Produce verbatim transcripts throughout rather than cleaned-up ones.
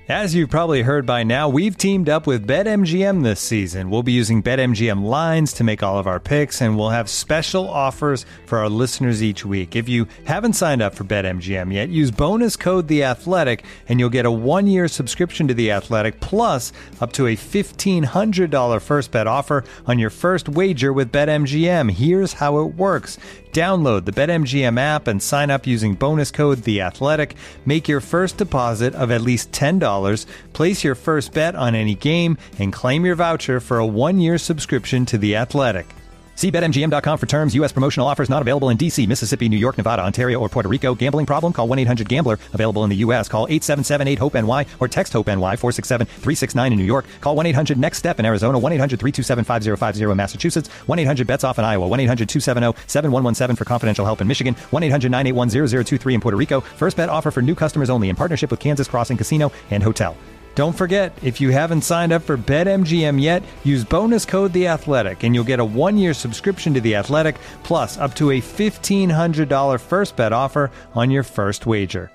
As you've probably heard by now, we've teamed up with BetMGM this season. We'll be using BetMGM lines to make all of our picks, and we'll have special offers for our listeners each week. If you haven't signed up for BetMGM yet, use bonus code The Athletic, and you'll get a one-year subscription to The Athletic, plus up to a fifteen hundred dollars first bet offer on your first wager with BetMGM. Here's how it works. Download the BetMGM app and sign up using bonus code The Athletic. Make your first deposit of at least ten dollars. Place your first bet on any game and claim your voucher for a one-year subscription to The Athletic. See Bet M G M dot com for terms. U S promotional offers not available in D C, Mississippi, New York, Nevada, Ontario, or Puerto Rico. Gambling problem? Call one eight hundred gambler. Available in the U S. Call eight seven seven eight hope N Y or text HOPE-NY four six seven three six nine in New York. Call one eight hundred next step in Arizona. one eight hundred three two seven five zero five zero in Massachusetts. one eight hundred bets off in Iowa. one eight hundred two seven zero seven one one seven for confidential help in Michigan. one eight hundred nine eight one zero zero two three in Puerto Rico. First bet offer for new customers only in partnership with Kansas Crossing Casino and Hotel. Don't forget, if you haven't signed up for BetMGM yet, use bonus code The Athletic, and you'll get a one-year subscription to The Athletic, plus up to a fifteen hundred dollars first bet offer on your first wager.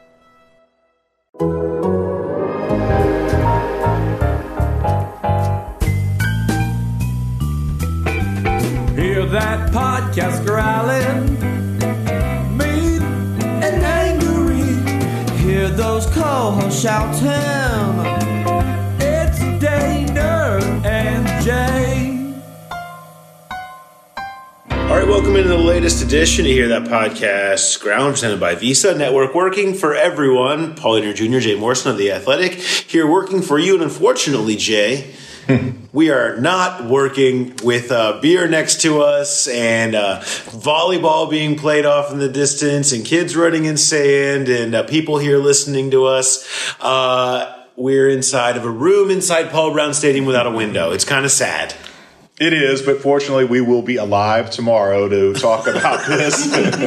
Hear that podcast growling, mean and angry. Hear those co-hosts shouting. And Jay. All right, welcome into the latest edition of Hear That Podcast, Ground, presented by Visa Network, working for everyone. Paul Eater Junior, Jay Morrison of The Athletic, here working for you. And unfortunately, Jay, we are not working with a beer next to us and uh, volleyball being played off in the distance and kids running in sand and uh, people here listening to us. Uh, we're inside of a room inside Paul Brown Stadium without a window. It's kind of sad. It is, but fortunately we will be alive tomorrow to talk about this.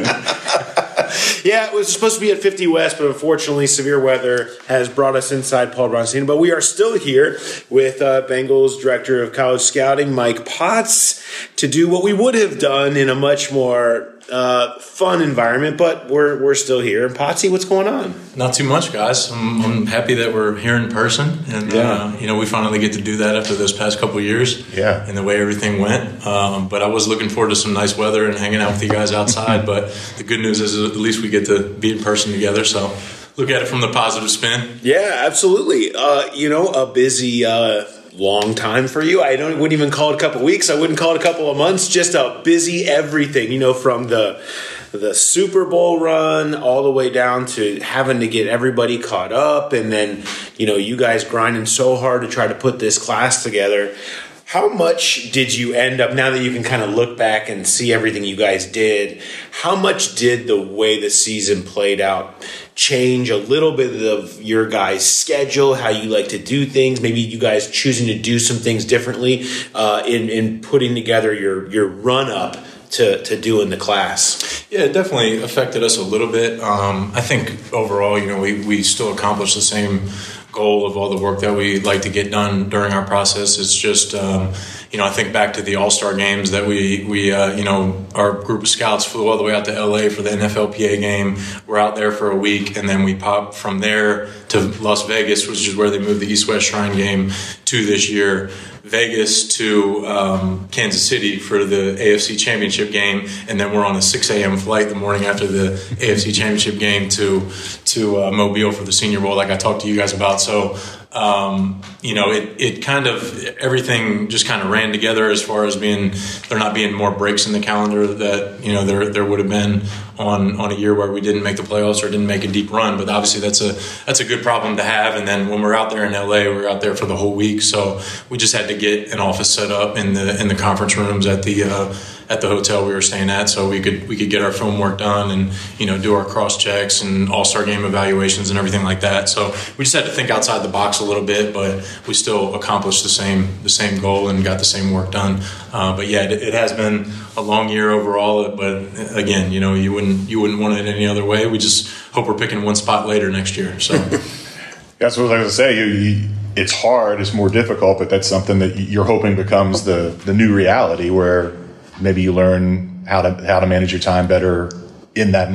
Yeah, it was supposed to be at fifty West, but unfortunately severe weather has brought us inside Paul Brown Stadium. But we are still here with uh, Bengals Director of College Scouting, Mike Potts, to do what we would have done in a much more uh, fun environment, but we're we're still here. And Potsy, what's going on? Not too much, guys. I'm, I'm happy that we're here in person, and yeah. uh, you know, we finally get to do that after those past couple of years. Yeah, and the way everything went. Um, but I was looking forward to some nice weather and hanging out with you guys outside. But the good news is, at least we get to be in person together. So look at it from the positive spin. Yeah, absolutely. Uh, you know, a busy. Uh, Long time for you. I don't wouldn't even call it a couple of weeks. I wouldn't call it a couple of months. Just a busy everything. You know, from the the Super Bowl run all the way down to having to get everybody caught up, and then you know you guys grinding so hard to try to put this class together. How much did you end up, now that you can kind of look back and see everything you guys did, how much did the way the season played out change a little bit of your guys' schedule, how you like to do things, maybe you guys choosing to do some things differently uh, in, in putting together your, your run-up to, to doing the class? Yeah, it definitely affected us a little bit. Um, I think overall, you know, we, we still accomplished the same goal of all the work that we like to get done during our process. It's just, um, you know, I think back to the All-Star games that we, we uh, you know, our group of scouts flew all the way out to L A for the N F L P A game. We're out there for a week, and then we popped from there to Las Vegas, which is where they moved the East-West Shrine game to this year. Vegas to um, Kansas City for the A F C Championship game, and then we're on a six a.m. flight the morning after the A F C Championship game to to uh, Mobile for the Senior Bowl, like I talked to you guys about. So, um, you know, it, it kind of, everything just kind of ran together as far as being, there not being more breaks in the calendar that, you know, there there would have been on, on a year where we didn't make the playoffs or didn't make a deep run. But obviously that's a that's a good problem to have. And then when we're out there in L A, we're out there for the whole week. So we just had to get an office set up in the in the conference rooms at the uh, at the hotel we were staying at, so we could we could get our film work done and, you know, do our cross checks and all-star game evaluations and everything like that. So we just had to think outside the box a little bit, but we still accomplished the same the same goal and got the same work done. Uh, but yeah, it, it has been a long year overall. But again, you know, you wouldn't you wouldn't want it any other way. We just hope we're picking one spot later next year. So that's what I was going to say. You, you, it's hard, it's more difficult, but that's something that you're hoping becomes the the new reality, where maybe you learn how to how to manage your time better in that month.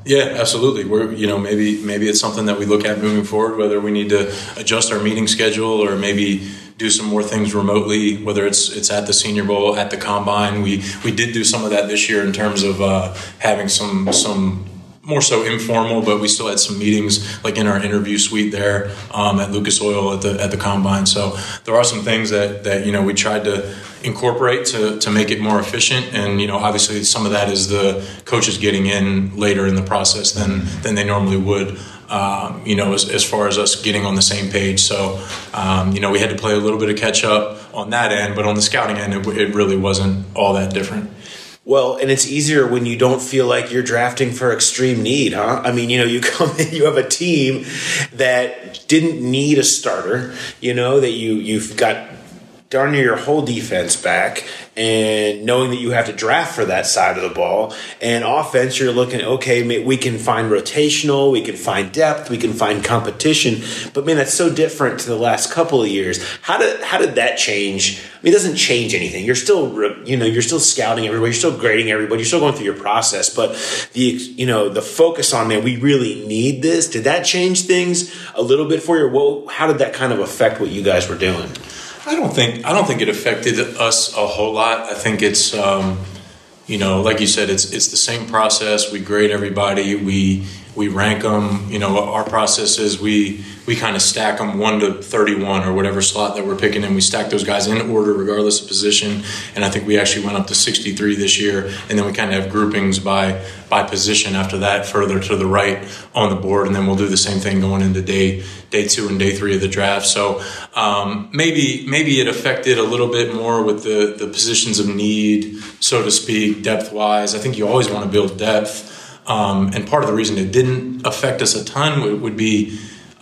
Yeah, absolutely. We're, you know, maybe maybe it's something that we look at moving forward, whether we need to adjust our meeting schedule or maybe do some more things remotely, whether it's it's at the Senior Bowl, at the Combine. We we did do some of that this year in terms of uh, having some some more so informal, but we still had some meetings like in our interview suite there um, at Lucas Oil at the at the Combine. So there are some things that that you know we tried to incorporate to to make it more efficient, and you know obviously some of that is the coaches getting in later in the process than than they normally would. Um, you know, as, as far as us getting on the same page. So, um, you know, we had to play a little bit of catch up on that end, but on the scouting end, it, it really wasn't all that different. Well, and it's easier when you don't feel like you're drafting for extreme need, huh? I mean, you know, you come in, you have a team that didn't need a starter, you know, that you, you've got darn near your whole defense back, and knowing that you have to draft for that side of the ball. And offense, you're looking, okay, we can find rotational, we can find depth, we can find competition. But man, that's so different to the last couple of years. How did how did that change? I mean, it doesn't change anything. You're still, you know, you're still scouting everybody, you're still grading everybody, you're still going through your process. But the, you know, the focus on, man, we really need this. Did that change things a little bit for you? Well, how did that kind of affect what you guys were doing? I don't think I don't think it affected us a whole lot. I think it's um, you know, like you said, it's it's the same process. We grade everybody. We we rank them. You know, our process is we we kind of stack them one to thirty-one or whatever slot that we're picking, and we stack those guys in order regardless of position. And I think we actually went up to sixty-three this year, and then we kind of have groupings by by position after that, further to the right on the board, and then we'll do the same thing going into day day two and day three of the draft. So um, maybe maybe it affected a little bit more with the the positions of need, so to speak, depth wise. I think you always want to build depth, um, and part of the reason it didn't affect us a ton would, would be.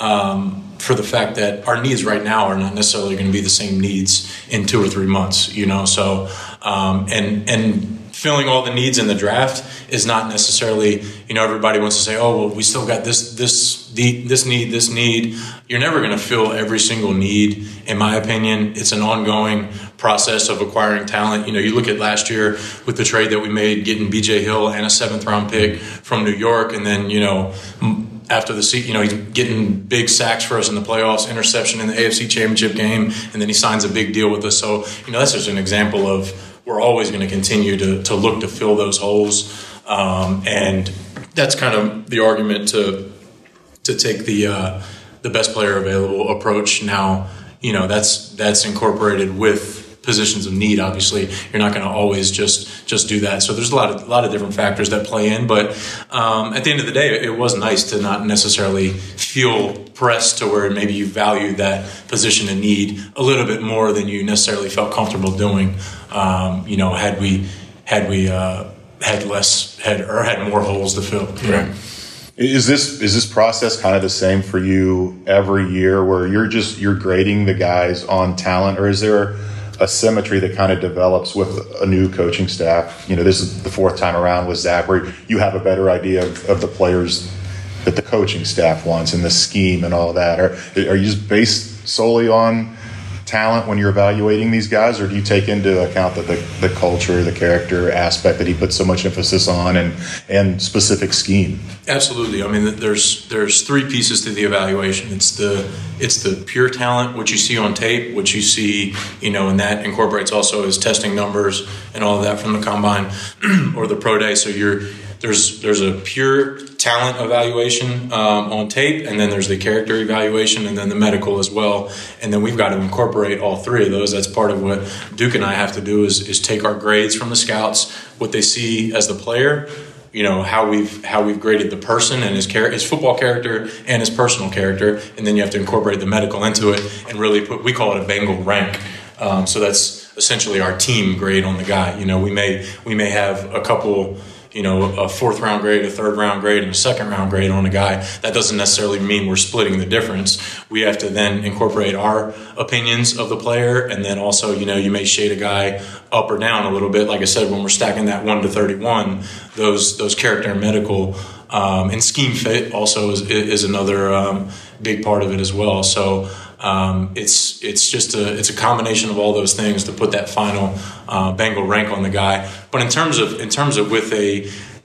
Um, for the fact that our needs right now are not necessarily going to be the same needs in two or three months, you know, so, um, and, and filling all the needs in the draft is not necessarily, you know, everybody wants to say, oh, well, we still got this, this, this need, this need. You're never going to fill every single need. In my opinion, it's an ongoing process of acquiring talent. You know, you look at last year with the trade that we made, getting B J Hill and a seventh round pick from New York. And then, you know, after the season, you know, he's getting big sacks for us in the playoffs, interception in the A F C Championship game, and then he signs a big deal with us. So, you know, that's just an example of we're always going to continue to to look to fill those holes, um, and that's kind of the argument to to take the uh, the best player available approach. Now, you know, that's that's incorporated with positions of need. Obviously, you're not going to always just just do that. So there's a lot of a lot of different factors that play in. But um, at the end of the day, it was nice to not necessarily feel pressed to where maybe you value that position of need a little bit more than you necessarily felt comfortable doing. Um, you know, had we had we uh, had less had or had more holes to fill. You know? Is this is this process kind of the same for you every year, where you're just you're grading the guys on talent, or is there a symmetry that kind of develops with a new coaching staff? You know, this is the fourth time around with Zach, where you have a better idea of, of the players that the coaching staff wants and the scheme and all that. Are, are you just based solely on talent when you're evaluating these guys, or do you take into account that the, the culture, the character aspect that he puts so much emphasis on, and and specific scheme? Absolutely. I mean, there's there's three pieces to the evaluation. It's the it's the pure talent, what you see on tape, what you see, you know, and that incorporates also his testing numbers and all of that from the combine or the pro day. So you're there's there's a pure talent evaluation um, on tape, and then there's the character evaluation, and then the medical as well. And then we've got to incorporate all three of those. That's part of what Duke and I have to do is is take our grades from the scouts, what they see as the player, you know, how we've how we've graded the person and his char- his football character and his personal character, and then you have to incorporate the medical into it and really put, we call it a Bengal rank. Um, so that's essentially our team grade on the guy. You know, we may we may have a couple, you know, a fourth round grade, a third round grade, and a second round grade on a guy. That doesn't necessarily mean we're splitting the difference. We have to then incorporate our opinions of the player, and then also, you know, you may shade a guy up or down a little bit. Like I said, when we're stacking that one to thirty-one, those those character and medical um, and scheme fit also is, is another um, big part of it as well. So um, it's it's just a it's a combination of all those things to put that final uh, Bengal rank on the guy. But in terms of in terms of with a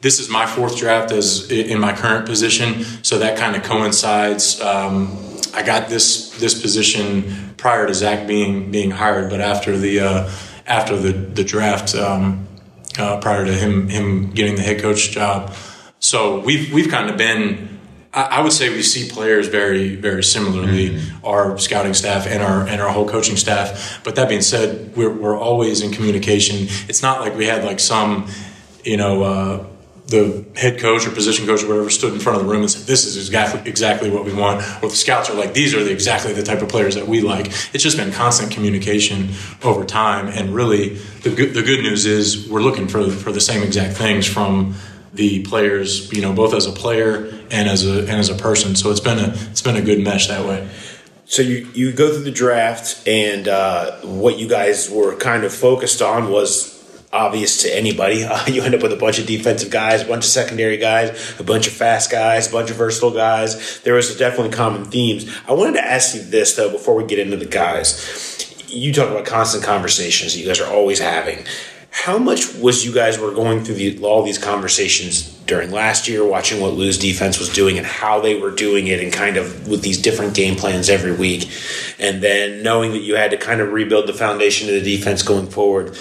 this is my fourth draft as in my current position, so that kind of coincides. Um, I got this this position prior to Zach being being hired, but after the uh, after the the draft, um, uh, prior to him him getting the head coach job. So we've we've kind of been. I would say we see players very, very similarly, mm-hmm. our scouting staff and our and our whole coaching staff. But that being said, we're we're always in communication. It's not like we had like some, you know, uh, the head coach or position coach or whatever stood in front of the room and said, "This is exactly exactly what we want," or the scouts are like, "These are the, exactly the type of players that we like." It's just been constant communication over time, and really, the good the good news is we're looking for for the same exact things from the players, you know, both as a player and as a and as a person. So it's been a it's been a good mesh that way. So you, you go through the draft, and uh, what you guys were kind of focused on was obvious to anybody. Uh, you end up with a bunch of defensive guys, a bunch of secondary guys, a bunch of fast guys, a bunch of versatile guys. There was definitely common themes. I wanted to ask you this, though, before we get into the guys. You talk about constant conversations that you guys are always having. How much was you guys were going through the, all these conversations during last year, watching what Lou's defense was doing and how they were doing it, and kind of with these different game plans every week, and then knowing that you had to kind of rebuild the foundation of the defense going forward?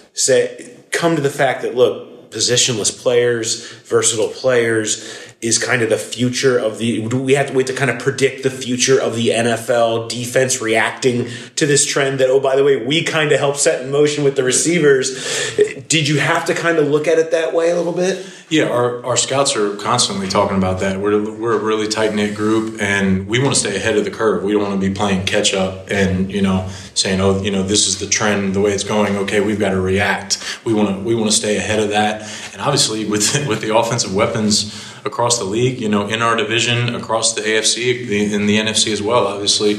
Say, come to the fact that, look, positionless players, versatile players is kind of the future of the – do we have to wait to kind of predict the future of the N F L defense reacting to this trend that, oh, by the way, we kind of helped set in motion with the receivers? Did you have to kind of look at it that way a little bit? Yeah, our, our scouts are constantly talking about that. We're, we're a really tight-knit group, and we want to stay ahead of the curve. We don't want to be playing catch-up and, you know, saying, oh, you know, this is the trend, the way it's going. Okay, we've got to react. We want to we want to stay ahead of that. And obviously with with the offensive weapons across the league, you know, in our division, across the A F C, the, in the N F C as well, obviously,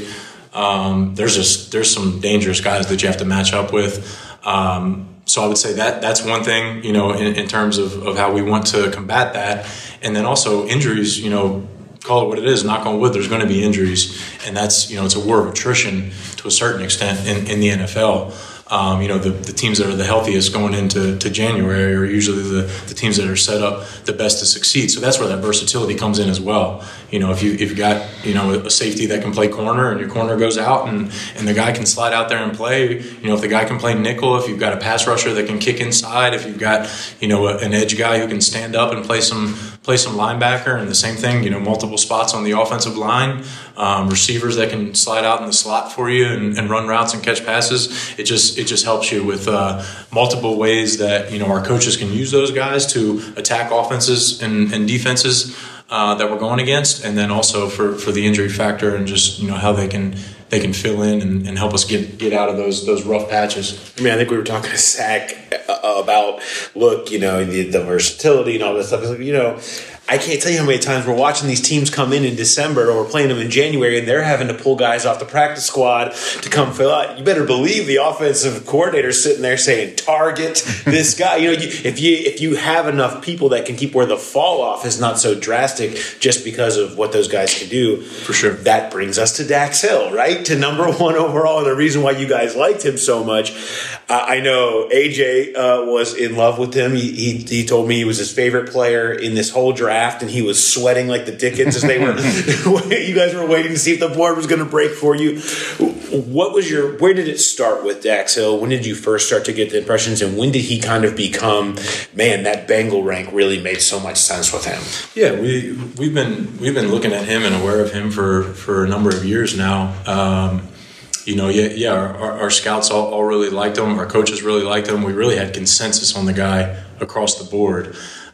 um, there's just there's some dangerous guys that you have to match up with. Um, so I would say that that's one thing, you know, in, in terms of, of how we want to combat that. And then also injuries, you know, call it what it is, knock on wood, there's going to be injuries. And that's, you know, it's a war of attrition to a certain extent in, in the N F L. Um, you know, the, the teams that are the healthiest going into to January are usually the, the teams that are set up the best to succeed. So that's where that versatility comes in as well. You know, if you if you've got, you know, a safety that can play corner and your corner goes out and, and the guy can slide out there and play, you know, if the guy can play nickel, if you've got a pass rusher that can kick inside, if you've got, you know, a, an edge guy who can stand up and play some play some linebacker, and the same thing, you know, multiple spots on the offensive line, um, receivers that can slide out in the slot for you and, and run routes and catch passes. It just it just helps you with uh, multiple ways that, you know, our coaches can use those guys to attack offenses and, and defenses uh, that we're going against, and then also for, for the injury factor and just, you know, how they can they can fill in and, and help us get, get out of those those rough patches. I mean, I think we were talking to Zach about, look, you know, the, the versatility and all this stuff. You know, I can't tell you how many times we're watching these teams come in in December, or we're playing them in January, and they're having to pull guys off the practice squad to come fill out. You better believe the offensive coordinator's sitting there saying, target this guy. You know, you, if you if you have enough people that can keep where the fall off is not so drastic just because of what those guys can do. For sure. That brings us to Dax Hill, right? To number one overall, and the reason why you guys liked him so much. Uh, I know A J uh, was in love with him. He, he he told me he was his favorite player in this whole draft, and he was sweating like the Dickens as they were. You guys were waiting to see if the board was going to break for you. What was your? Where did it start with Dax Hill? When did you first start to get the impressions, and when did he kind of become, man, that Bengal rank really made so much sense with him? Yeah, we we've been we've been looking at him and aware of him for, for a number of years now. Um, You know, yeah, yeah. Our, our scouts all, all really liked him. Our coaches really liked him. We really had consensus on the guy across the board.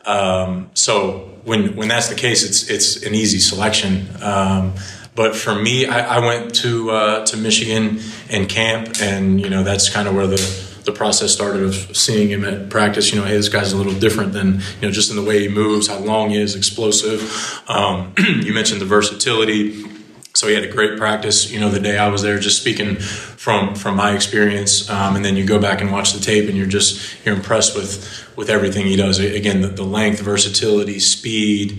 Um, so when when that's the case, it's it's an easy selection. Um, but for me, I, I went to uh, to Michigan and camp, and you know that's kind of where the the process started of seeing him at practice. You know, hey, this guy's a little different than, you know, just in the way he moves, how long he is, explosive. Um, you mentioned the versatility. So he had a great practice, you know, the day I was there, just speaking from from my experience. Um, and then you go back and watch the tape, and you're just you're impressed with with everything he does. Again, the, the length, versatility, speed.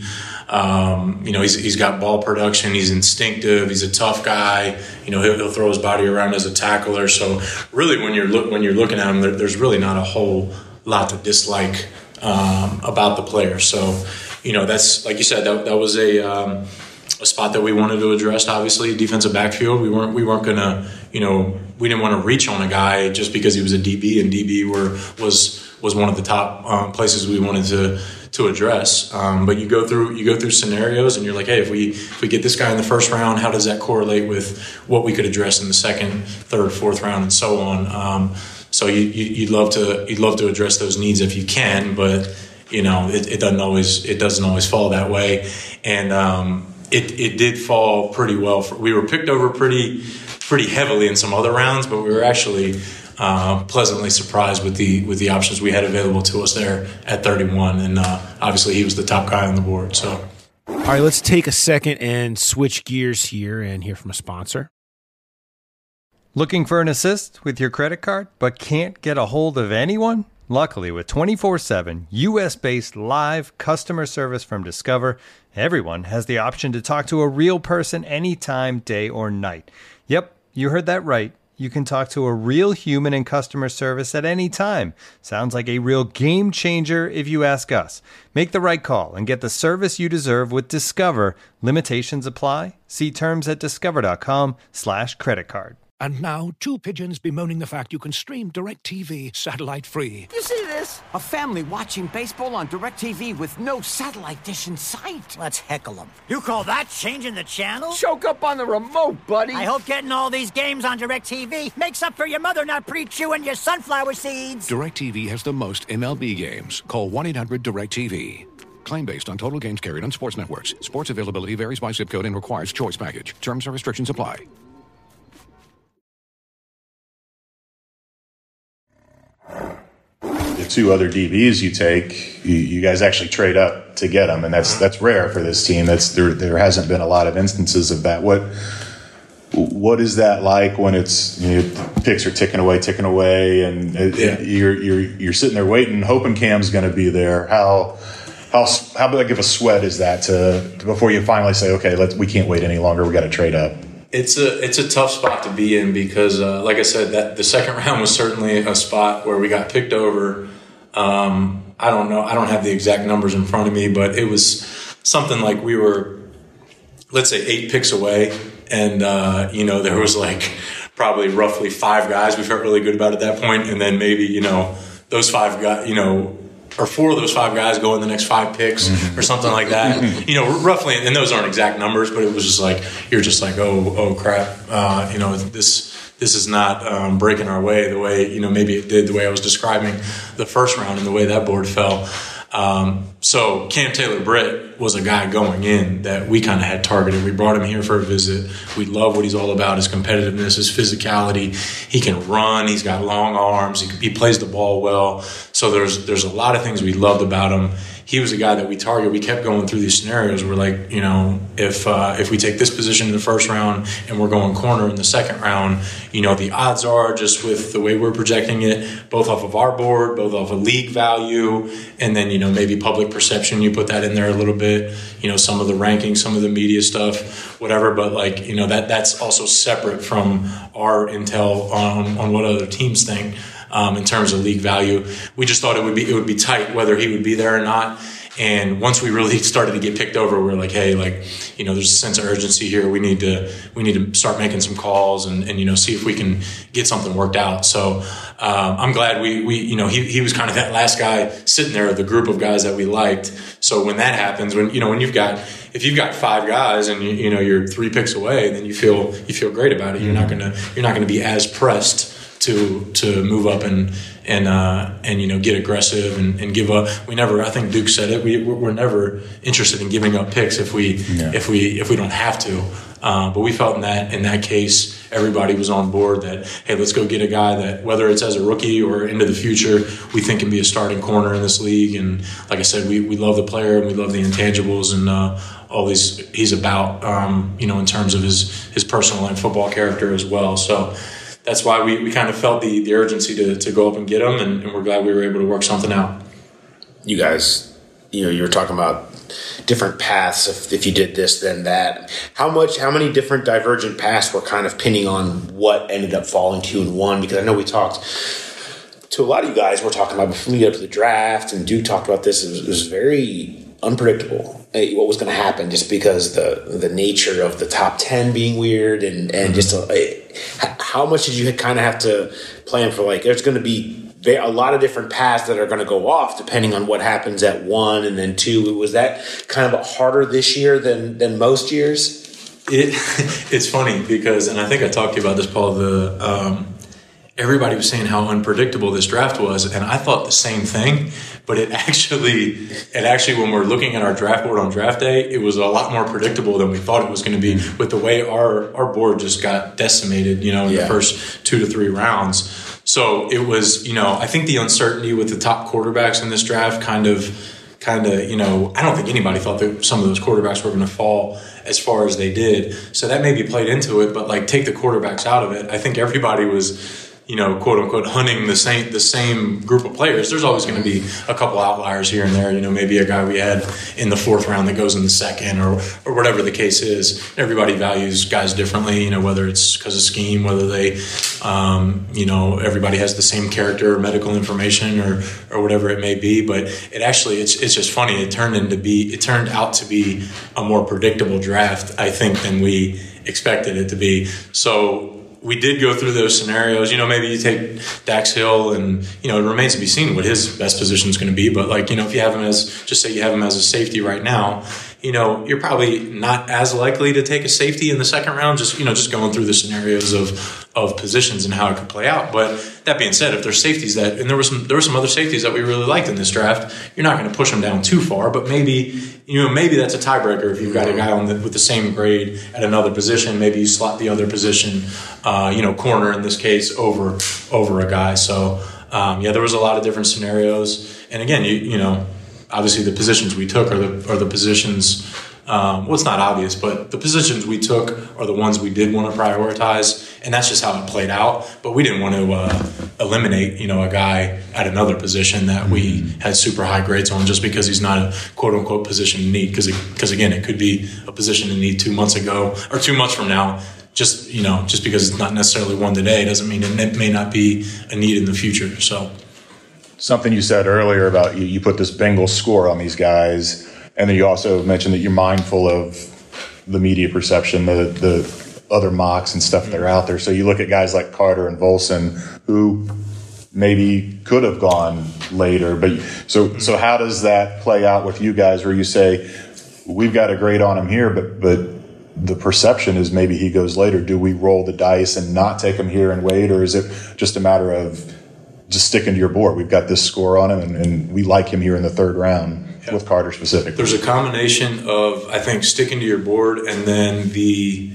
Um, you know, he's he's got ball production. He's instinctive. He's a tough guy. You know, he'll, he'll throw his body around as a tackler. So really, when you're look when you're looking at him, there, there's really not a whole lot to dislike um, about the player. So, you know, that's like you said, that, that was a um, a spot that we wanted to address. Obviously, defensive backfield. We weren't we weren't gonna, you know, we didn't want to reach on a guy just because he was a D B, and D B were was was one of the top um, places we wanted to to address. Um, but you go through you go through scenarios, and you're like, hey, if we if we get this guy in the first round, how does that correlate with what we could address in the second, third, fourth round, and so on. Um, so you, you, you'd love to you'd love to address those needs if you can, but you know it, it doesn't always it doesn't always fall that way. And um, it it did fall pretty well. For, we were picked over pretty pretty heavily in some other rounds, but we were actually Uh, pleasantly surprised with the with the options we had available to us there at thirty-one, and uh, obviously he was the top guy on the board. So, all right, let's take a second and switch gears here and hear from a sponsor. Looking for an assist with your credit card, but can't get a hold of anyone? Luckily, with twenty-four seven U S-based live customer service from Discover, everyone has the option to talk to a real person anytime, day or night. Yep, you heard that right. You can talk to a real human in customer service at any time. Sounds like a real game changer if you ask us. Make the right call and get the service you deserve with Discover. Limitations apply. See terms at discover.com slash credit card. And now, two pigeons bemoaning the fact you can stream DirecTV satellite-free. You see this? A family watching baseball on DirecTV with no satellite dish in sight. Let's heckle them. You call that changing the channel? Choke up on the remote, buddy. I hope getting all these games on DirecTV makes up for your mother not pre-chewing your sunflower seeds. DirecTV has the most M L B games. Call one eight hundred direct T V. Claim based on total games carried on sports networks. Sports availability varies by zip code and requires choice package. Terms and restrictions apply. The two other D Bs you take, you, you guys actually trade up to get them, and that's that's rare for this team. That's there. There hasn't been a lot of instances of that. What what is that like when it's, you know, picks are ticking away, ticking away, and it, Yeah. you're you're you're sitting there waiting, hoping Cam's going to be there. How how how big of a sweat is that to, to before you finally say, okay, let's we can't wait any longer. We got to trade up. It's a it's a tough spot to be in because, uh, like I said, that the second round was certainly a spot where we got picked over. Um, I don't know. I don't have the exact numbers in front of me, but it was something like we were, let's say, eight picks away, and uh, you know there was like probably roughly five guys we felt really good about at that point, and then maybe you know those five guys, you know. or four of those five guys go in the next five picks or something like that. You know, roughly, and those aren't exact numbers, but it was just like, you're just like, oh, oh crap. Uh, you know, this, this is not um, breaking our way the way, you know, maybe it did the way I was describing the first round and the way that board fell. Um, so Cam Taylor-Britt was a guy going in that we kind of had targeted. We brought him here for a visit. We love what he's all about, his competitiveness, his physicality. He can run. He's got long arms. He, he plays the ball well. So there's there's a lot of things we loved about him. He was a guy that we targeted. We kept going through these scenarios. We're like, you know, if uh, if we take this position in the first round and we're going corner in the second round, you know, the odds are just with the way we're projecting it, both off of our board, both off of league value, and then, you know, maybe public perception, you put that in there a little bit, you know, some of the rankings, some of the media stuff, whatever. But, like, you know, that that's also separate from our intel on, on what other teams think. Um, in terms of league value, we just thought it would be it would be tight whether he would be there or not. And once we really started to get picked over, we we're like, hey, like, you know, there's a sense of urgency here. We need to we need to start making some calls and, and you know, see if we can get something worked out. So um, I'm glad we we you know he he was kind of that last guy sitting there of the group of guys that we liked. So when that happens, when you know when you've got if you've got five guys and you, you know you're three picks away, then you feel you feel great about it. You're not gonna you're not gonna be as pressed to to move up and and uh, and you know get aggressive and, and give up. We never. I think Duke said it. We we're never interested in giving up picks if we yeah. if we if we don't have to. Uh, but we felt in that in that case, everybody was on board that, hey, let's go get a guy that, whether it's as a rookie or into the future, we think can be a starting corner in this league. And like I said, we we love the player and we love the intangibles and uh, all these he's about. Um, you know, in terms of his his personal and football character as well. So. That's why we, we kind of felt the, the urgency to, to go up and get them, and, and we're glad we were able to work something out. You guys, you know, you were talking about different paths. If, if you did this, then that. How much? How many different divergent paths were kind of pinning on what ended up falling to you in one? Because I know we talked to a lot of you guys, we're talking about before we get up to the draft, and Duke talked about this. It was, it was very unpredictable what was going to happen, just because the the nature of the top ten being weird, and and just a, how much did you kind of have to plan for? Like, there's going to be a lot of different paths that are going to go off depending on what happens at one and then two. Was that kind of harder this year than than most years? It it's funny because, and I think I talked to you about this, Paul. The um, everybody was saying how unpredictable this draft was, and I thought the same thing. But it actually, it actually, when we're looking at our draft board on draft day, it was a lot more predictable than we thought it was going to be. With the way our our board just got decimated, you know, in yeah. the first two to three rounds. So it was, you know, I think the uncertainty with the top quarterbacks in this draft kind of, kind of, you know, I don't think anybody thought that some of those quarterbacks were going to fall as far as they did. So that maybe played into it, but like take the quarterbacks out of it. I think everybody was, you know, quote unquote, hunting the same the same group of players. There's always going to be a couple outliers here and there. You know, maybe a guy we had in the fourth round that goes in the second, or or whatever the case is. Everybody values guys differently. You know, whether it's because of scheme, whether they, um, you know, everybody has the same character or medical information, or or whatever it may be. But it actually, it's it's just funny. It turned into be it turned out to be a more predictable draft, I think, than we expected it to be. So we did go through those scenarios. You know, maybe you take Dax Hill, and, you know, it remains to be seen what his best position is going to be. But, like, you know, if you have him as, just say you have him as a safety right now, you know, you're probably not as likely to take a safety in the second round, just, you know, just going through the scenarios of of positions and how it could play out. But that being said, if there's safeties that, and there were some there were some other safeties that we really liked in this draft, you're not going to push them down too far. But maybe, you know, maybe that's a tiebreaker if you've got a guy on the, with the same grade at another position. Maybe you slot the other position, uh, you know, corner in this case, over over a guy. So um, yeah, there was a lot of different scenarios. And again, you you know, obviously the positions we took are the are the positions. Um, well, it's not obvious, but the positions we took are the ones we did want to prioritize, and that's just how it played out. But we didn't want to uh, eliminate, you know, a guy at another position that we had super high grades on just because he's not a quote unquote position in need. Because because again, it could be a position in need two months ago or two months from now. Just you know, just because it's not necessarily one today doesn't mean it may not be a need in the future. So, something you said earlier about you, you put this Bengals score on these guys. And then you also mentioned that you're mindful of the media perception, the the other mocks and stuff that are out there. So you look at guys like Carter and Volson, who maybe could have gone later. But so so how does that play out with you guys, where you say we've got a grade on him here, but but the perception is maybe he goes later? Do we roll the dice and not take him here and wait, or is it just a matter of just sticking to your board? We've got this score on him, and, and we like him here in the third round. Yeah. With Carter specifically. There's a combination of, I think, sticking to your board and then the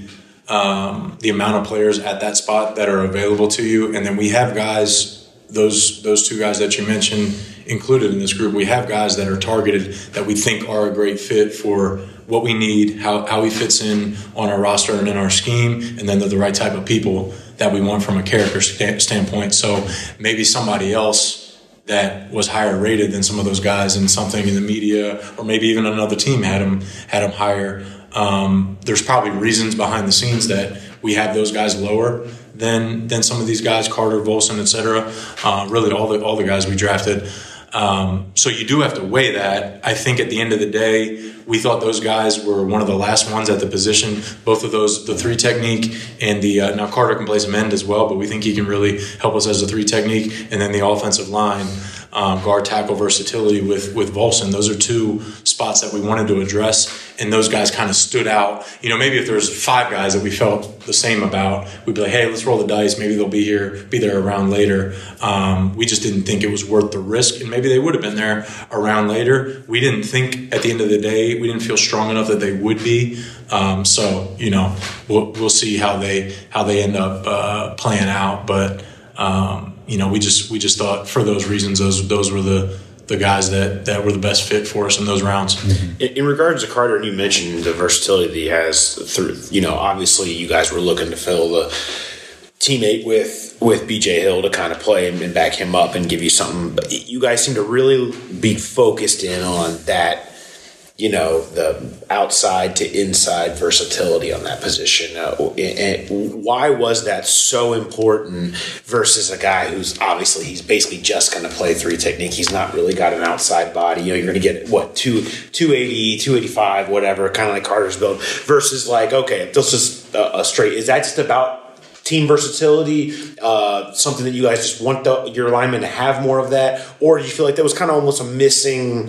um, the amount of players at that spot that are available to you. And then we have guys, those those two guys that you mentioned included in this group, we have guys that are targeted that we think are a great fit for what we need, how, how he fits in on our roster and in our scheme, and then they're the right type of people that we want from a character st- standpoint. So maybe somebody else that was higher rated than some of those guys in something in the media, or maybe even another team had him had him higher. Um, there's probably reasons behind the scenes that we have those guys lower than than some of these guys, Carter, Volson, et cetera. Uh, really, all the all the guys we drafted. Um, so you do have to weigh that. I think at the end of the day, we thought those guys were one of the last ones at the position. Both of those, the three technique and the uh, now Carter can play some end as well, but we think he can really help us as a three technique. And then the offensive line, um, guard tackle versatility with with Volson. Those are two spots that we wanted to address, and those guys kind of stood out. You know, maybe if there's five guys that we felt the same about, we'd be like, hey, let's roll the dice. Maybe they'll be here, be there around later. Um, we just didn't think it was worth the risk, and maybe they would have been there around later. We didn't think at the end of the day, we didn't feel strong enough that they would be. Um, so, you know, we'll we'll see how they how they end up uh, playing out. But um, you know, we just we just thought for those reasons, those those were the the guys that, that were the best fit for us in those rounds. Mm-hmm. In, in regards to Carter, and you mentioned the versatility that he has through, you know, obviously you guys were looking to fill the teammate with, with B J Hill to kind of play him and back him up and give you something. But you guys seem to really be focused in on that, you know, the outside to inside versatility on that position. Uh, and why was that so important versus a guy who's obviously he's basically just going to play three technique. He's not really got an outside body. You know, you're going to get what two two eighty, two eighty-five, whatever, kind of like Carter's build. Versus like, okay, this is a, a straight. Is that just about team versatility? Uh, something that you guys just want the, your linemen to have more of that, or do you feel like that was kind of almost a missing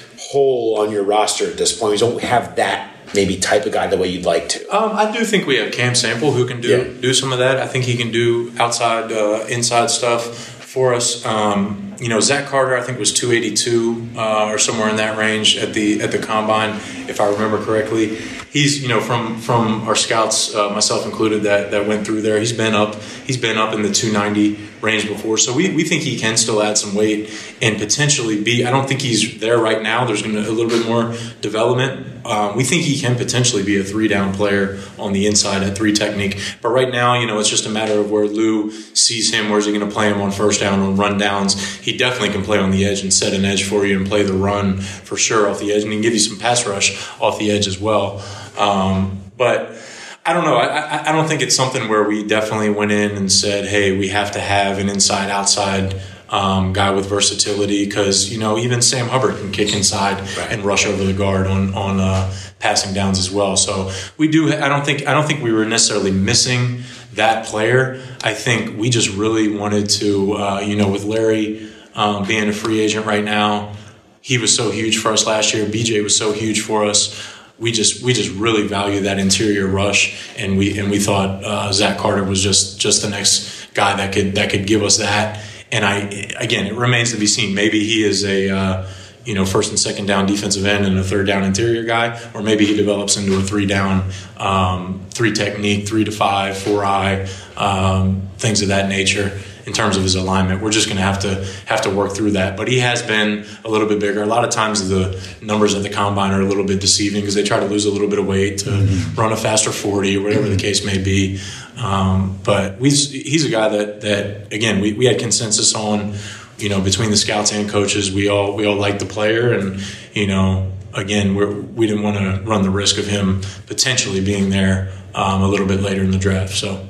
hole on your roster at this point? You don't have that maybe type of guy the way you'd like to. Um, I do think we have Cam Sample who can do yeah. do some of that. I think he can do outside, uh, inside stuff for us. Um, you know, Zach Carter, I think was two eighty-two uh, or somewhere in that range at the at the combine, if I remember correctly. He's, you know, from from our scouts, uh, myself included, that that went through there. He's been up. He's been up in the two ninety range before, so we, we think he can still add some weight and potentially be. I don't think he's there right now. There's going to a little bit more development. Um, we think he can potentially be a three down player on the inside at three technique. But right now, you know, it's just a matter of where Lou sees him. Where's he going to play him on first down, on run downs? He definitely can play on the edge and set an edge for you and play the run for sure off the edge, and he can give you some pass rush off the edge as well. Um, but I don't know. I, I don't think it's something where we definitely went in and said, hey, we have to have an inside-outside um, guy with versatility, because, you know, even Sam Hubbard can kick inside right. and rush over the guard on on uh, passing downs as well. So we do. I don't think I don't think we were necessarily missing that player. I think we just really wanted to, uh, you know, with Larry um, being a free agent right now, he was so huge for us last year. B J was so huge for us. We just we just really value that interior rush, and we and we thought uh, Zach Carter was just just the next guy that could that could give us that. And I again, it remains to be seen. Maybe he is a uh, you know first and second down defensive end and a third down interior guy, or maybe he develops into a three down, um, three technique, three to five, four eye, um, things of that nature. In terms of his alignment, we're just going to have to have to work through that. But he has been a little bit bigger. A lot of times the numbers at the combine are a little bit deceiving because they try to lose a little bit of weight to mm-hmm. run a faster forty or whatever the case may be. Um, but we, he's a guy that that again we, we had consensus on, you know, between the scouts and coaches. We all we all liked the player, and you know, again we're, we didn't want to run the risk of him potentially being there um, a little bit later in the draft. So.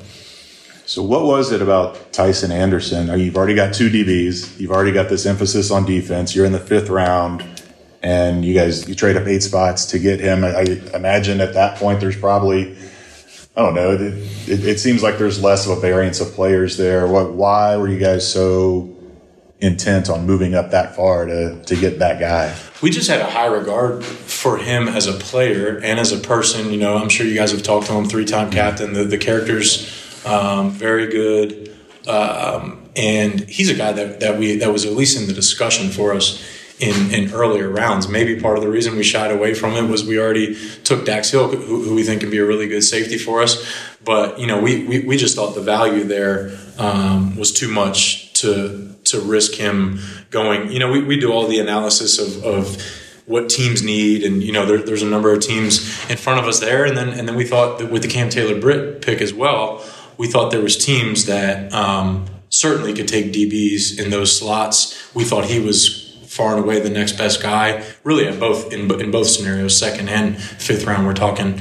So what was it about Tycen Anderson? You've already got two D Bs. You've already got this emphasis on defense. You're in the fifth round, and you guys you trade up eight spots to get him. I, I imagine at that point there's probably, I don't know, it, it, it seems like there's less of a variance of players there. What? Why were you guys so intent on moving up that far to, to get that guy? We just had a high regard for him as a player and as a person. You know, I'm sure you guise have talked to him, three-time captain. The, the character's Um, very good, um, and he's a guy that, that we that was at least in the discussion for us in, in earlier rounds. Maybe part of the reason we shied away from it was we already took Dax Hill, who, who we think can be a really good safety for us. But you know, we we, we just thought the value there um, was too much to to risk him going. You know, we, we do all the analysis of. of what teams need, and you know there, there's a number of teams in front of us there, and then and then we thought that with the Cam Taylor-Britt pick as well, we thought there was teams that um, certainly could take D Bs in those slots. We thought he was far and away the next best guy, really at both in in both scenarios, second and fifth round. We're talking,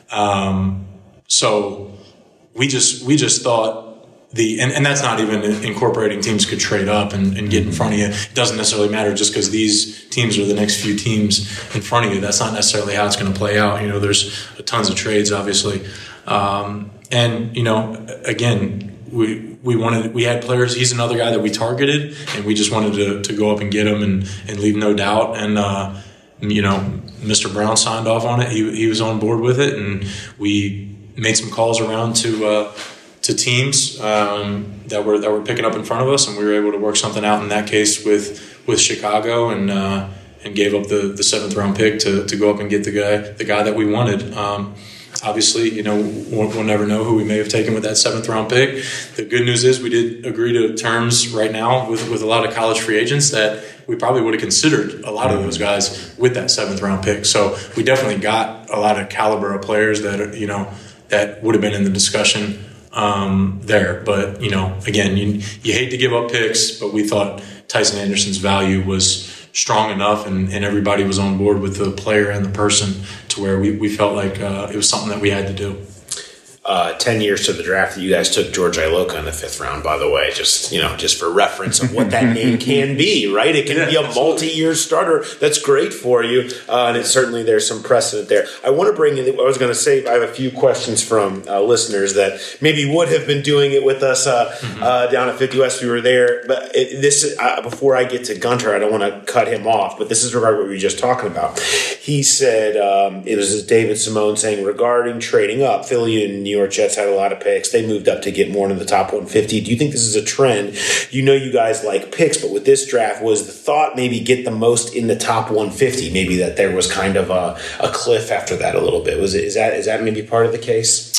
um, so we just we just thought. The and, and that's not even incorporating teams could trade up and, and get in front of you. It doesn't necessarily matter just because these teams are the next few teams in front of you. That's not necessarily how it's going to play out. You know, there's tons of trades, obviously. Um, and, you know, again, we we wanted we had players. He's another guy that we targeted, and we just wanted to, to go up and get him and, and leave no doubt. And, uh, you know, Mister Brown signed off on it. He, he was on board with it, and we made some calls around to uh, – to teams um, that were that were picking up in front of us, and we were able to work something out in that case with with Chicago, and uh, and gave up the, the seventh round pick to, to go up and get the guy the guy that we wanted. Um, obviously, you know we'll, we'll never know who we may have taken with that seventh round pick. The good news is we did agree to terms right now with with a lot of college free agents that we probably would have considered a lot of those guys with that seventh round pick. So we definitely got a lot of caliber of players that you know that would have been in the discussion. Um, there, but you know, again, you you hate to give up picks, but we thought Tycen Anderson's value was strong enough, and, and everybody was on board with the player and the person to where we, we felt like uh, it was something that we had to do. Uh, ten years to the draft, you guys took George Iloka in the fifth round, by the way, just, you know, just for reference of what that name can be, right? It can yeah, be a multi-year starter. That's great for you. Uh, and it's certainly there's some precedent there. I want to bring in, I was going to say, I have a few questions from uh, listeners that maybe would have been doing it with us uh, mm-hmm. uh, down at fifty West. We were there. But it, this, uh, before I get to Gunter, I don't want to cut him off, but this is regarding what we were just talking about. He said, um, it was David Simone saying, regarding trading up, Philly and New York Jets had a lot of picks. They moved up to get more into the top one fifty. Do you think this is a trend? You know you guys like picks, but with this draft, was the thought maybe get the most in the top one fifty? Maybe that there was kind of a, a cliff after that a little bit. Was it? Is that is that maybe part of the case?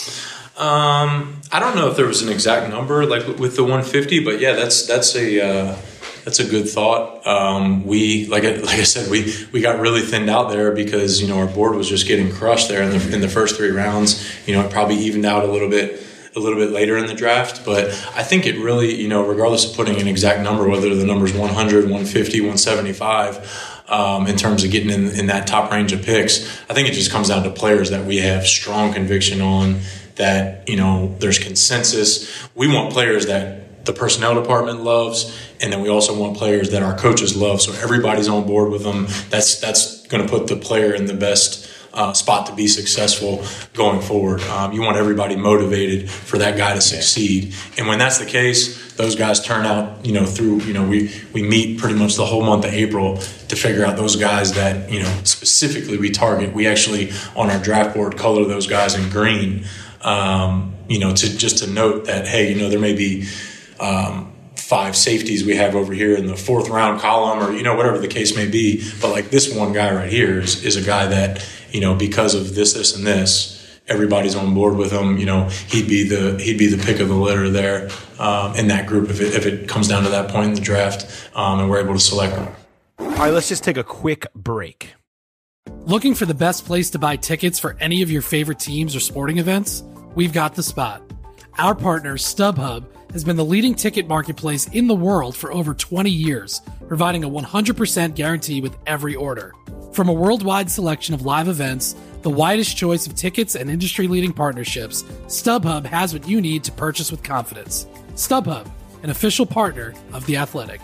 Um, I don't know if there was an exact number like with the one fifty, but yeah, that's that's a uh, that's a good thought. Um, we like I, like I said, we we got really thinned out there because you know our board was just getting crushed there in the in the first three rounds. You know, it probably evened out a little bit a little bit later in the draft, but I think it really, you know, regardless of putting an exact number, whether the number's one hundred, one fifty, one seventy-five, um, in terms of getting in, in that top range of picks, I think it just comes down to players that we have strong conviction on, that, you know, there's consensus. We want players that the personnel department loves, and then we also want players that our coaches love, so everybody's on board with them. That's, that's going to put the player in the best Uh, spot to be successful going forward. Um, you want everybody motivated for that guy to succeed. And when that's the case, those guys turn out, you know, through, you know, we, we meet pretty much the whole month of April to figure out those guys that, you know, specifically we target. We actually, on our draft board, color those guys in green, um, you know, to just to note that, hey, you know, there may be um, five safeties we have over here in the fourth round column, or, you know, whatever the case may be. But like this one guy right here is, is a guy that, you know, because of this, this, and this, everybody's on board with him. You know, he'd be the he'd be the pick of the litter there um, in that group if it if it comes down to that point in the draft, um, and we're able to select him. All right, let's just take a quick break. Looking for the best place to buy tickets for any of your favorite teams or sporting events? We've got the spot. Our partner, StubHub, has been the leading ticket marketplace in the world for over twenty years, providing a one hundred percent guarantee with every order. From a worldwide selection of live events, the widest choice of tickets, and industry-leading partnerships, StubHub has what you need to purchase with confidence. StubHub, an official partner of The Athletic.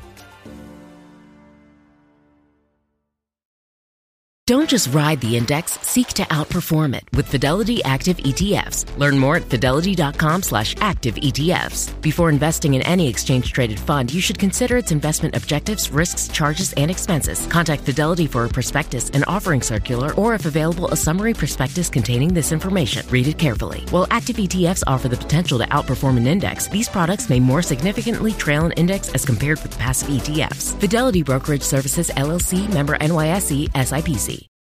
Don't just ride the index, seek to outperform it with Fidelity Active E T Fs. Learn more at fidelity.com slash active ETFs. Before investing in any exchange-traded fund, you should consider its investment objectives, risks, charges, and expenses. Contact Fidelity for a prospectus, an offering circular, or if available, a summary prospectus containing this information. Read it carefully. While active E T Fs offer the potential to outperform an index, these products may more significantly trail an index as compared with passive E T Fs. Fidelity Brokerage Services, L L C, member N Y S E, S I P C.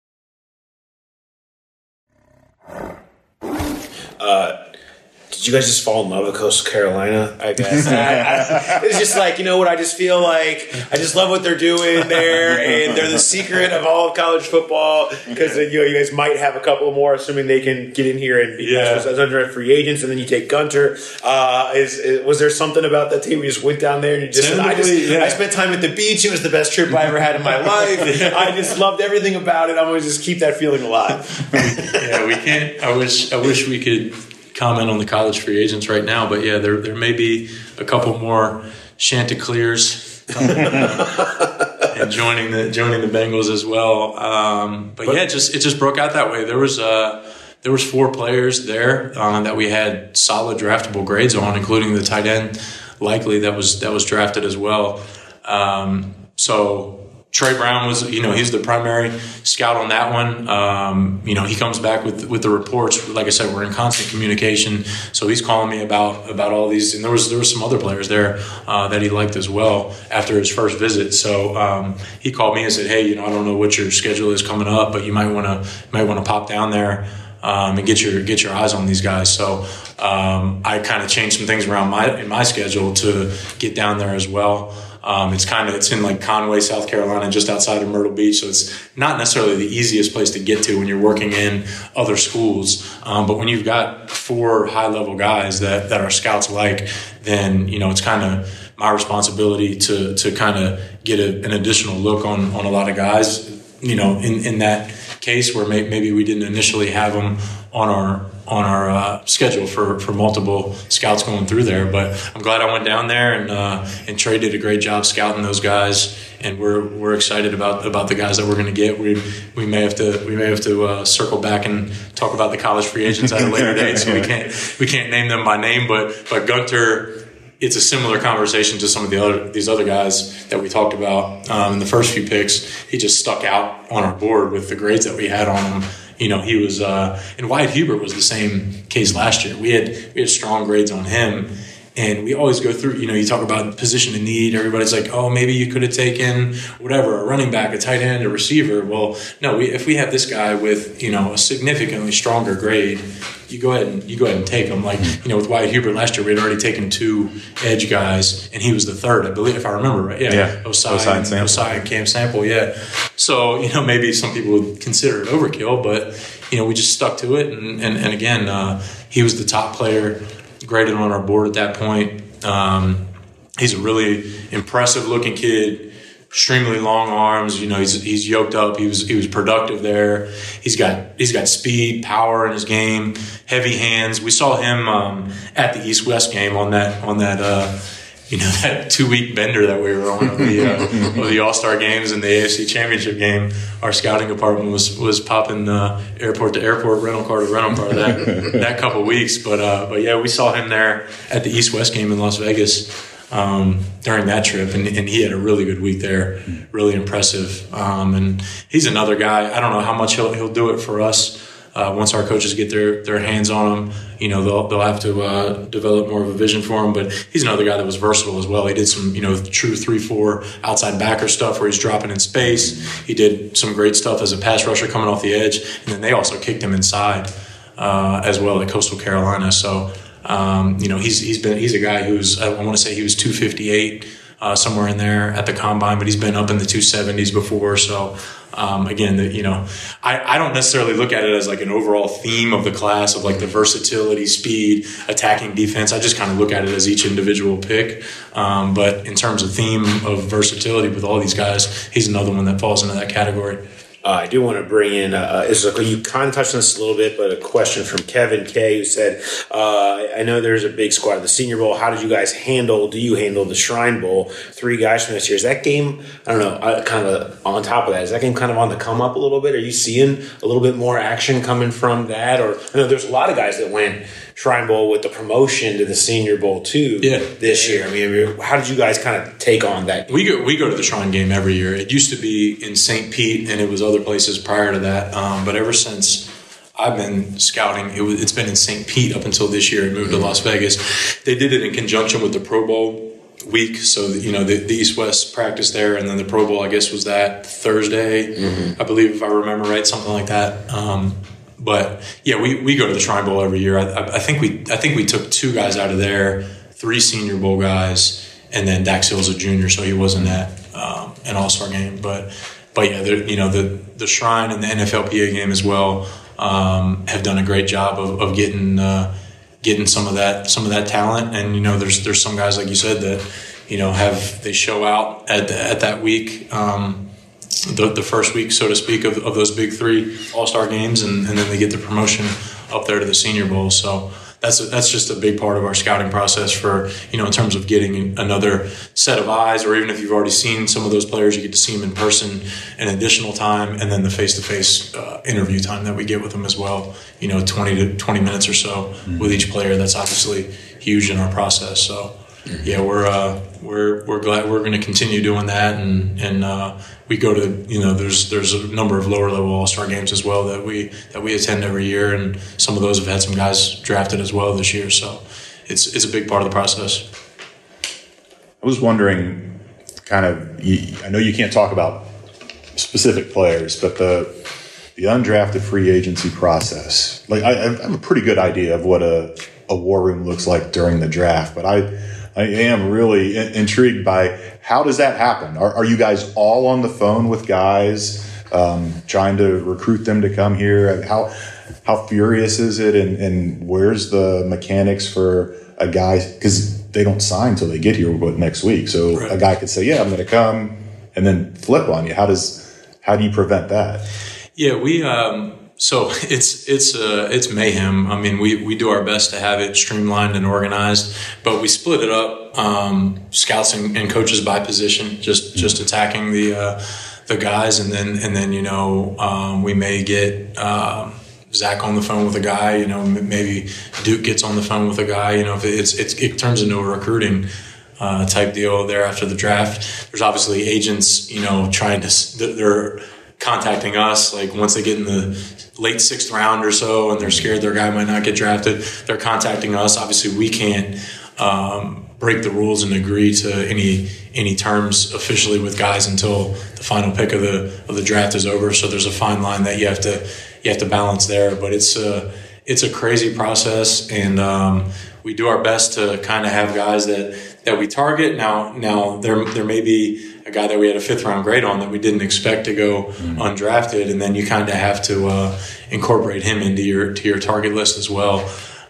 Uh, did you guys just fall in love with Coastal Carolina? I guess I, I, it's just like, you know what? I just feel like I just love what they're doing there, and they're the secret of all of college football because you know you guys might have a couple more, assuming they can get in here and be yeah. as undrafted free agents, and then you take Gunter. Uh, is, is was there something about that team? We just went down there and you just I just yeah. I spent time at the beach. It was the best trip I ever had in my life. yeah. I just loved everything about it. I'm going to just keep that feeling alive. yeah, we can't. I wish. I wish we could comment on the college free agents right now, but yeah, there there may be a couple more Chanticleers coming uh, and joining the joining the Bengals as well. Um, but, but yeah, it just it just broke out that way. There was uh, there was four players there uh, that we had solid draftable grades on, including the tight end likely that was that was drafted as well. Um, so. Trey Brown was, you know, he's the primary scout on that one. Um, you know, he comes back with with the reports. Like I said, we're in constant communication. So he's calling me about about all these. And there was there was some other players there uh, that he liked as well after his first visit. So um, he called me and said, "Hey, you know, I don't know what your schedule is coming up, but you might want to might want to pop down there um, and get your get your eyes on these guys." So um, I kind of changed some things around my in my schedule to get down there as well. Um, it's kind of it's in like Conway, South Carolina, just outside of Myrtle Beach. So it's not necessarily the easiest place to get to when you're working in other schools. Um, but when you've got four high level guys that that our scouts like, then you know it's kind of my responsibility to to kind of get a, an additional look on on a lot of guys. You know, in, in that case where may, maybe we didn't initially have them on our on our uh, schedule for, for multiple scouts going through there, but I'm glad I went down there and uh, and Trey did a great job scouting those guys, and we're we're excited about about the guys that we're going to get. We we may have to we may have to uh, circle back and talk about the college free agents at a later date, so we can't we can't name them by name, but but Gunter. It's a similar conversation to some of the other these other guys that we talked about um, in the first few picks. He just stuck out on our board with the grades that we had on him. You know, he was uh, and Wyatt Hubert was the same case last year. We had we had strong grades on him, and we always go through. You know, you talk about position in need. Everybody's like, oh, maybe you could have taken whatever, a running back, a tight end, a receiver. Well, no, we, if we have this guy with you know a significantly stronger grade, you go ahead and you go ahead and take him. Like you know, with Wyatt Hubert last year, we had already taken two edge guys, and he was the third, I believe, if I remember right. Yeah, yeah. Osai, Osai, and Sample. Osai and Cam Sample. Yeah. So you know, maybe some people would consider it overkill, but you know, we just stuck to it, and and, and again, uh, he was the top player graded on our board at that point. Um, he's a really impressive looking kid. Extremely long arms, you know. He's he's yoked up. He was he was productive there. He's got he's got speed, power in his game, heavy hands. We saw him um, at the East West game on that on that uh, you know that two week bender that we were on of the uh, of the All Star games and the A F C Championship game. Our scouting department was was popping uh, airport to airport, rental car to rental car that that couple weeks. But uh, but yeah, we saw him there at the East West game in Las Vegas. Um, during that trip, and, and he had a really good week there, really impressive. Um, and he's another guy. I don't know how much he'll he'll do it for us uh, once our coaches get their, their hands on him. You know, they'll they'll have to uh, develop more of a vision for him. But he's another guy that was versatile as well. He did some you know true three four outside backer stuff where he's dropping in space. He did some great stuff as a pass rusher coming off the edge, and then they also kicked him inside uh, as well at Coastal Carolina. So. Um, you know, he's he's been he's a guy who's I want to say he was two fifty-eight uh, somewhere in there at the combine, but he's been up in the two seventies before. So um, again, the, you know, I, I don't necessarily look at it as like an overall theme of the class of like the versatility, speed, attacking defense. I just kind of look at it as each individual pick. Um, but in terms of theme of versatility with all these guys, he's another one that falls into that category. Uh, I do want to bring in, uh, is a, you kind of touched on this a little bit, but a question from Kevin K, who said, uh, I know there's a big squad, the Senior Bowl. How did you guys handle, do you handle the Shrine Bowl? Three guys from this year. Is that game, I don't know, uh, kind of on top of that, is that game kind of on the come up a little bit? Are you seeing a little bit more action coming from that? Or I know there's a lot of guys that went Shrine Bowl with the promotion to the Senior Bowl too yeah. this year. I mean, how did you guys kind of take on that game? We go we go to the Shrine game every year. It used to be in Saint Pete, and it was other places prior to that. Um, but ever since I've been scouting, it was, it's been in Saint Pete up until this year. It moved mm-hmm. to Las Vegas. They did it in conjunction with the Pro Bowl week. So, you know, the, the East-West practice there, and then the Pro Bowl, I guess, was that Thursday, mm-hmm. I believe, if I remember right, something like that. Um, But yeah, we, we go to the Shrine Bowl every year. I, I think we I think we took two guys out of there, three Senior Bowl guys, and then Dax Hill's a junior, so he wasn't at um, an All Star game. But but yeah, you know the the Shrine and the N F L P A game as well um, have done a great job of, of getting uh, getting some of that some of that talent. And you know there's there's some guys like you said that you know have they show out at at that week. Um, The, the first week, so to speak, of, of those big three All-Star games, and, and then they get the promotion up there to the Senior Bowl. So that's a, that's just a big part of our scouting process for, you know, in terms of getting another set of eyes, or even if you've already seen some of those players, you get to see them in person an additional time, and then the face-to-face uh, interview time that we get with them as well, you know, twenty to twenty minutes or so mm-hmm. with each player. That's obviously huge in our process. So yeah, we're uh, we're we're glad we're going to continue doing that, and and uh, we go to you know there's there's a number of lower level All Star games as well that we that we attend every year, and some of those have had some guys drafted as well this year. So it's it's a big part of the process. I was wondering, kind of, I know you can't talk about specific players, but the the undrafted free agency process. Like I, I have a pretty good idea of what a a war room looks like during the draft, but I. I am really in- intrigued by how does that happen? Are, are you guys all on the phone with guys um, trying to recruit them to come here? How how furious is it, and, and where's the mechanics for a guy? Because they don't sign until they get here what, next week. So right. a guy could say, yeah, I'm going to come, and then flip on you. How does how do you prevent that? Yeah, we um, so it's it's uh, it's mayhem. I mean, we, we do our best to have it streamlined and organized, but we split it up, um, scouts and, and coaches by position, just mm-hmm. just attacking the uh, the guys, and then and then you know um, we may get. Um, Zach on the phone with a guy, you know, maybe Duke gets on the phone with a guy, you know, if it's, it's it turns into a recruiting uh, type deal there after the draft. There's obviously agents, you know, trying to, they're contacting us, like once they get in the late sixth round or so and they're scared their guy might not get drafted, they're contacting us. Obviously we can't um, break the rules and agree to any any terms officially with guys until the final pick of the of the draft is over. So there's a fine line that you have to you have to balance there. But it's a it's a crazy process, and um, we do our best to kind of have guys that, that we target. Now now there there may be a guy that we had a fifth round grade on that we didn't expect to go mm-hmm. undrafted, and then you kind of have to uh, incorporate him into your to your target list as well.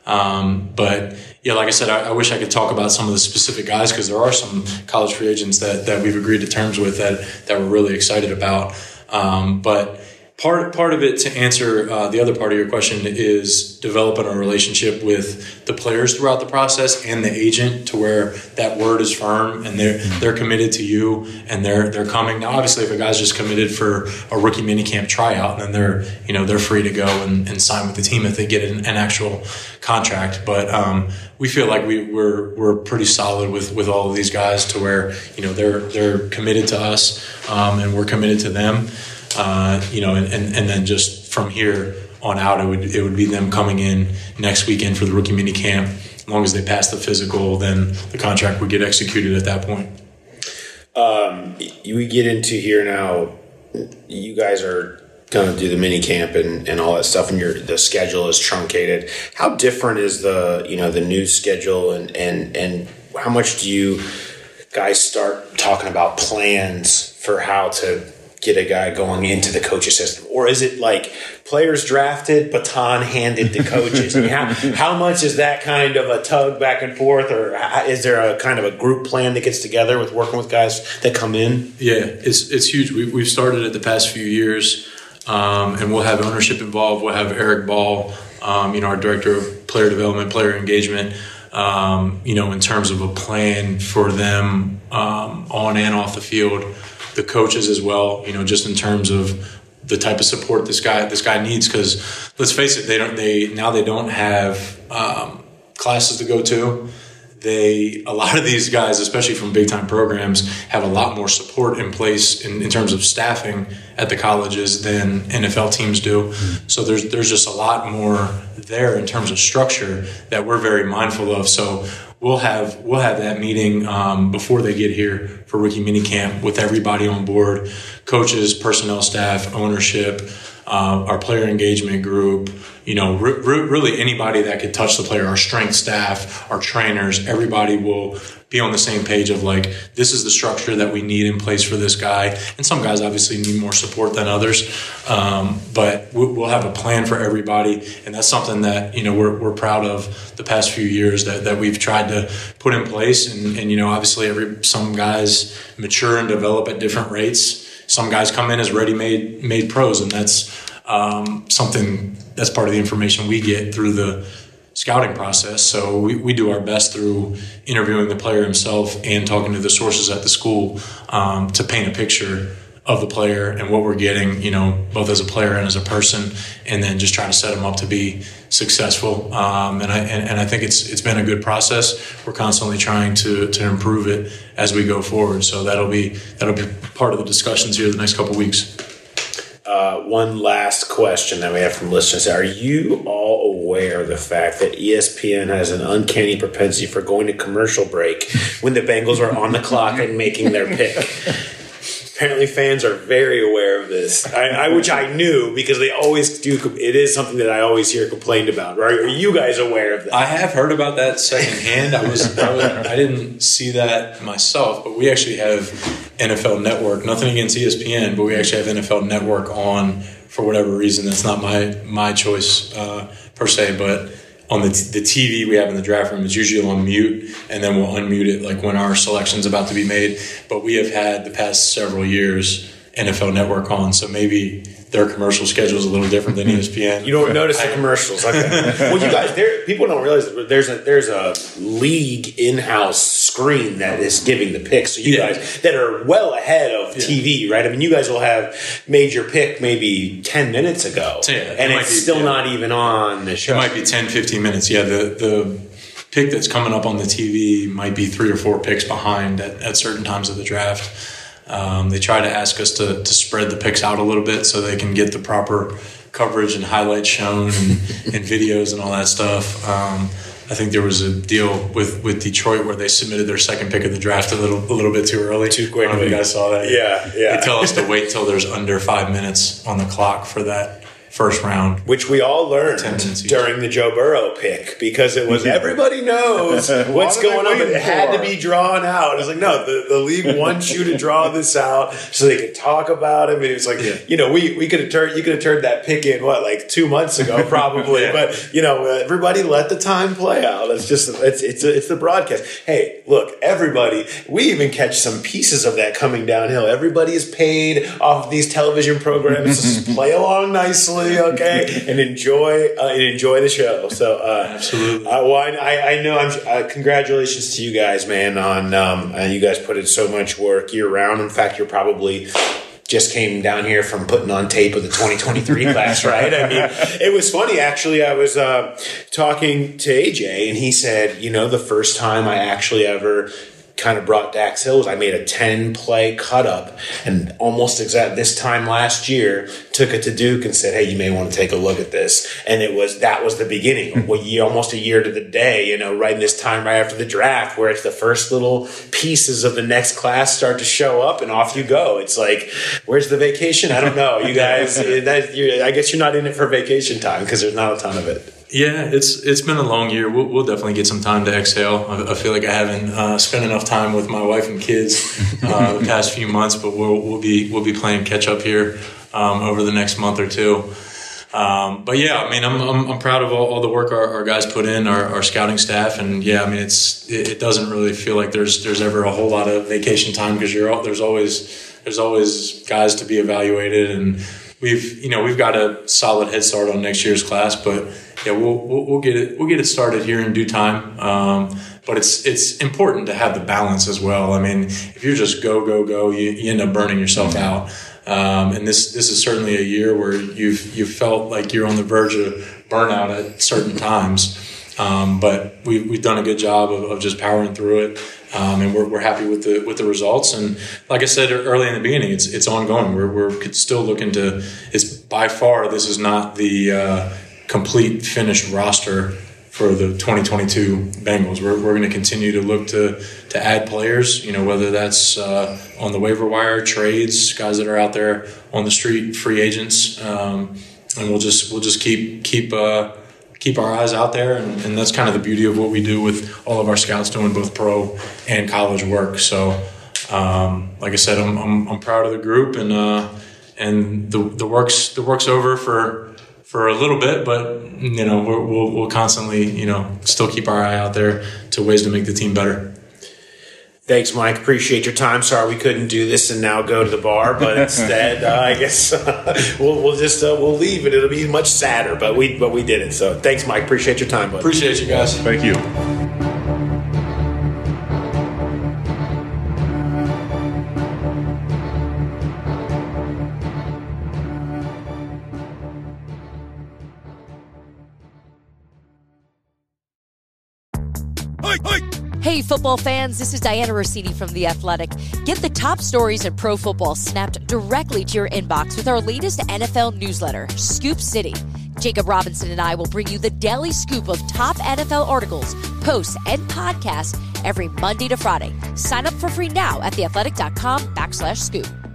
Um, but yeah, like I said, I, I wish I could talk about some of the specific guys, because there are some college free agents that, that we've agreed to terms with that, that we're really excited about. Um, but part, part of it, to answer uh, the other part of your question, is developing a relationship with the players throughout the process and the agent, to where that word is firm and they're, they're committed to you and they're, they're coming. Now, obviously, if a guy's just committed for a rookie minicamp tryout, then they're, you know, they're free to go and, and sign with the team if they get an, an actual contract. But, um, we feel like we, we're, we're pretty solid with, with all of these guys, to where, you know, they're, they're committed to us, um, and we're committed to them. Uh, you know, and, and, and then just from here on out, it would it would be them coming in next weekend for the rookie mini camp. As long as they pass the physical, then the contract would get executed at that point. Um, we get into here now. You guys are going to do the mini camp and, and all that stuff, and your the schedule is truncated. How different is the you know the new schedule, and and and how much do you guys start talking about plans for how to get a guy going into the coach's system? Or is it like players drafted, baton handed to coaches? I mean, how, how much is that kind of a tug back and forth? Or is there a kind of a group plan that gets together with working with guys that come in? Yeah, it's it's huge. We, we've started it the past few years, um, and we'll have ownership involved. We'll have Eric Ball, um, you know, our director of player development, player engagement, um, you know, in terms of a plan for them um, on and off the field. The coaches as well, you know, just in terms of the type of support this guy this guy needs. Because let's face it, they don't they now they don't have um, classes to go to. They a lot of these guys, especially from big time programs, have a lot more support in place in, in terms of staffing at the colleges than N F L teams do. Mm-hmm. So there's there's just a lot more there in terms of structure that we're very mindful of. So We'll have we'll have that meeting um, before they get here for rookie minicamp with everybody on board, coaches, personnel staff, ownership, uh, our player engagement group, you know, re- re- really anybody that could touch the player, our strength staff, our trainers, everybody will be on the same page of like, this is the structure that we need in place for this guy. And some guys obviously need more support than others, um, but we'll have a plan for everybody. And that's something that, you know, we're we're proud of the past few years that, that we've tried to put in place. And, and, you know, obviously every some guys mature and develop at different rates. Some guys come in as ready-made made pros, and that's um, something that's part of the information we get through the scouting process. So we, we do our best through interviewing the player himself and talking to the sources at the school um, to paint a picture of the player and what we're getting, you know, both as a player and as a person, and then just try to set them up to be successful. Um, and I and, and I think it's it's been a good process. We're constantly trying to to improve it as we go forward. So that'll be that'll be part of the discussions here the next couple of weeks. Uh, one last question that we have from listeners. Are you all aware of the fact that E S P N has an uncanny propensity for going to commercial break when the Bengals are on the clock and making their pick? Apparently, fans are very aware of this, I, I, which I knew because they always do. It is something that I always hear complained about. Right? Are you guys aware of that? I have heard about that secondhand. I was, I was, I didn't see that myself, but we actually have N F L Network. Nothing against E S P N, but we actually have N F L Network on for whatever reason. That's not my my choice uh, per se, but. On the, t- the T V we have in the draft room, it's usually on mute, and then we'll unmute it like when our selection's about to be made. But we have had the past several years N F L Network on, so maybe their commercial schedule is a little different than E S P N. You don't notice the commercials. Okay. Well, you guys, there, people don't realize that there's a there's a league in-house screen that is giving the picks. So you yeah. guys that are well ahead of yeah. T V, right? I mean, you guys will have made your pick maybe ten minutes ago, yeah, and it it's be, still yeah. not even on the show. It might be ten, fifteen minutes. Yeah, the the pick that's coming up on the T V might be three or four picks behind at, at certain times of the draft. Um, they try to ask us to, to spread the picks out a little bit so they can get the proper coverage and highlights shown and, and videos and all that stuff. Um, I think there was a deal with, with Detroit where they submitted their second pick of the draft a little a little bit too early. Too quickly. I don't know if you guys saw that. Yeah, yeah. They tell us to wait till there's under five minutes on the clock for that first round. Which we all learned during the Joe Burrow pick because it was everybody knows what's going on, but it had to be drawn out. It's like, no, the, the league wants you to draw this out so they could talk about it. And it was like, yeah. you know, we, we could have turned, you could have turned that pick in, what, like two months ago, probably. yeah. But, you know, everybody let the time play out. It's just, it's, it's, a, it's the broadcast. Hey, look, everybody, we even catch some pieces of that coming downhill. Everybody is paid off of these television programs to just play along nicely. Okay, and enjoy uh, and enjoy the show. So, uh, absolutely. Uh, well, I, I know. I'm. Uh, congratulations to you guys, man. On um, uh, you guys put in so much work year round. In fact, you're probably just came down here from putting on tape of the twenty twenty-three class, right? I mean, it was funny actually. I was uh, talking to A J, and he said, you know, the first time I actually ever kind of brought Dax Hill was I made a ten play cut up, and almost exact this time last year took it to Duke and said, hey, you may want to take a look at this. And it was that was the beginning, well, year, almost a year to the day, you know, right in this time right after the draft, where it's the first little pieces of the next class start to show up, and off you go. It's like, where's the vacation? I don't know, you guys. that, you're, I guess you're not in it for vacation time because there's not a ton of it. Yeah, it's it's been a long year. We'll, we'll definitely get some time to exhale. I, I feel like I haven't uh, spent enough time with my wife and kids uh, the past few months, but we'll we'll be we'll be playing catch up here um, over the next month or two. Um, but yeah, I mean, I'm I'm, I'm proud of all, all the work our, our guys put in, our, our scouting staff, and yeah, I mean, it's it, it doesn't really feel like there's there's ever a whole lot of vacation time because you're all, there's always there's always guys to be evaluated, and we've you know we've got a solid head start on next year's class, but. Yeah, we'll, we'll we'll get it we'll get it started here in due time. Um, but it's it's important to have the balance as well. I mean, if you're just go go go, you, you end up burning yourself out. Um, and this this is certainly a year where you've you felt like you're on the verge of burnout at certain times. Um, but we've we've done a good job of, of just powering through it. Um, and we're we're happy with the with the results. And like I said early in the beginning, it's it's ongoing. We're we're still looking to. It's by far this is not the uh, complete finished roster for the twenty twenty-two Bengals. We're we're going to continue to look to to add players, you know, whether that's uh, on the waiver wire, trades, guys that are out there on the street, free agents, um, and we'll just we'll just keep keep uh, keep our eyes out there, and, and that's kind of the beauty of what we do with all of our scouts doing both pro and college work. So, um, like I said, I'm I'm, I'm proud of the group, and uh, and the the work's the work's over for. For a little bit, but you know we're, we'll we'll constantly you know still keep our eye out there to ways to make the team better. Thanks, Mike. Appreciate your time. Sorry we couldn't do this and now go to the bar, but instead, uh, I guess uh, we'll we'll just uh, we'll leave it. It'll be much sadder, but we but we did it. So thanks, Mike. Appreciate your time, buddy. Appreciate you guys. Thank you. Hey, football fans, this is Diana Rossini from The Athletic. Get the top stories in pro football snapped directly to your inbox with our latest N F L newsletter, Scoop City. Jacob Robinson and I will bring you the daily scoop of top N F L articles, posts, and podcasts every Monday to Friday. Sign up for free now at theathletic.com backslash scoop.